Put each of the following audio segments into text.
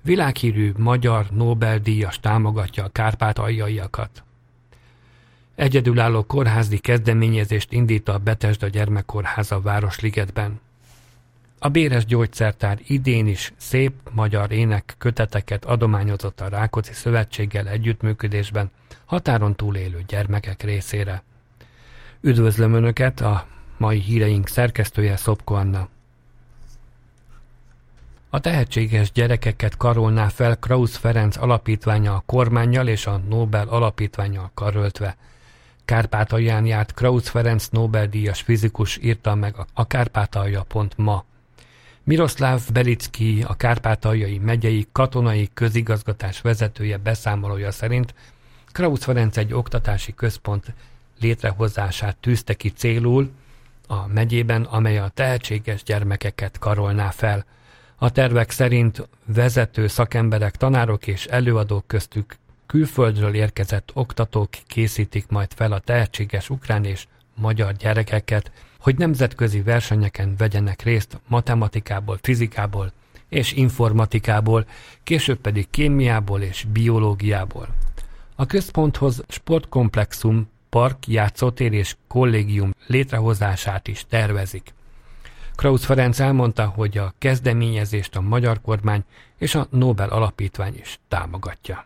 világhírű magyar Nobel-díjas támogatja a kárpátaljaiakat. Egyedülálló kórházi kezdeményezést indít a Betesda Gyermekkórház a Városligetben. A Béres Gyógyszertár idén is szép magyar ének köteteket adományozott a Rákóczi Szövetséggel együttműködésben határon túlélő gyermekek részére. Üdvözlöm Önöket, a mai híreink szerkesztője Szopko Anna. A tehetséges gyerekeket karolná fel Krausz Ferenc alapítványa a kormánnyal és a Nobel alapítvánnyal karöltve. Kárpátalján járt Krausz Ferenc Nobel-díjas fizikus, írta meg a Kárpátalja.ma. Miroszláv Belicki, a Kárpátaljai megyei katonai közigazgatás vezetője beszámolója szerint Krausz Ferenc egy oktatási központ létrehozását tűzte ki célul a megyében, amely a tehetséges gyermekeket karolná fel. A tervek szerint vezető szakemberek, tanárok és előadók, köztük külföldről érkezett oktatók készítik majd fel a tehetséges ukrán és magyar gyerekeket, hogy nemzetközi versenyeken vegyenek részt matematikából, fizikából és informatikából, később pedig kémiából és biológiából. A központhoz sportkomplexum, park, játszótér és kollégium létrehozását is tervezik. Krausz Ferenc elmondta, hogy a kezdeményezést a magyar kormány és a Nobel alapítvány is támogatja.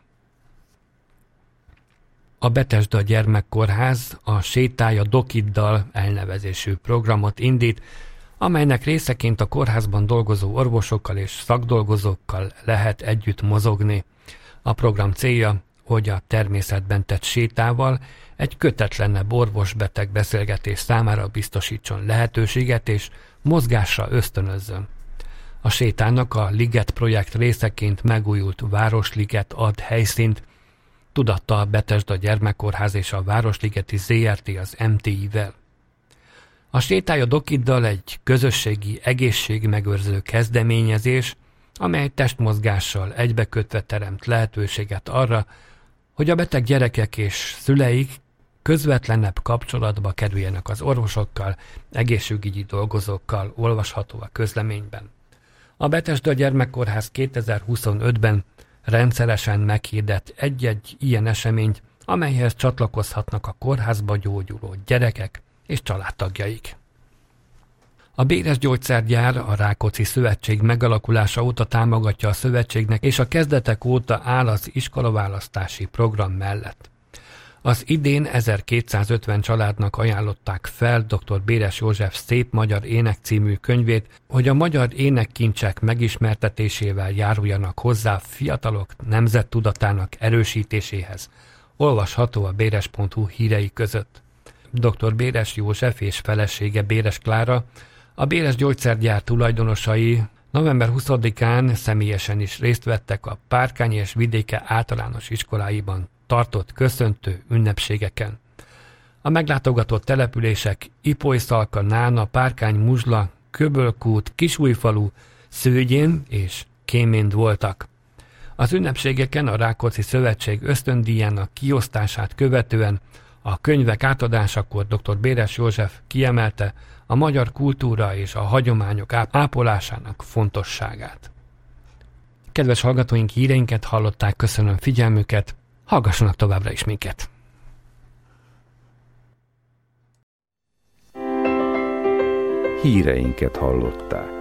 A Betesda Gyermekkórház a Sétálj a Dokiddal elnevezésű programot indít, amelynek részeként a kórházban dolgozó orvosokkal és szakdolgozókkal lehet együtt mozogni. A program célja, hogy a természetben tett sétával egy kötetlenebb orvos-beteg beszélgetés számára biztosítson lehetőséget és mozgásra ösztönözzön. A sétának a Liget projekt részeként megújult Városliget ad helyszínt, tudatta a Betesda Gyermekkórház és a Városligeti ZRT az MTI-vel. A Sétálj a Dokiddal egy közösségi egészségmegőrző kezdeményezés, amely testmozgással egybekötve teremt lehetőséget arra, hogy a beteg gyerekek és szüleik közvetlenebb kapcsolatba kerüljenek az orvosokkal, egészségügyi dolgozókkal, olvasható a közleményben. A Betesda Gyermekkórház 2025-ben rendszeresen meghirdet egy-egy ilyen eseményt, amelyhez csatlakozhatnak a kórházba gyógyuló gyerekek és családtagjaik. A Béres Gyógyszergyár a Rákóczi Szövetség megalakulása óta támogatja a szövetségnek, és a kezdetek óta áll az iskolaválasztási program mellett. Az idén 1250 családnak ajánlották fel dr. Béres József Szép magyar ének című könyvét, hogy a magyar énekkincsek megismertetésével járuljanak hozzá fiatalok nemzettudatának erősítéséhez. Olvasható a béres.hu hírei között. Dr. Béres József és felesége Béres Klára, a Béres Gyógyszergyár tulajdonosai november 20-án személyesen is részt vettek a Párkány és Vidéke általános iskoláiban tartott köszöntő ünnepségeken. A meglátogatott települések Ipolyszalka, Nána, Párkány, Muzsla, Köbölkút, Kisújfalu, Szőgyén és Kéménd voltak. Az ünnepségeken a Rákóczi Szövetség ösztöndíjának kiosztását követően a könyvek átadásakor dr. Béres József kiemelte a magyar kultúra és a hagyományok ápolásának fontosságát. Kedves hallgatóink, híreinket hallották, köszönöm figyelmüket, hallgassanak továbbra is minket! Híreinket hallották.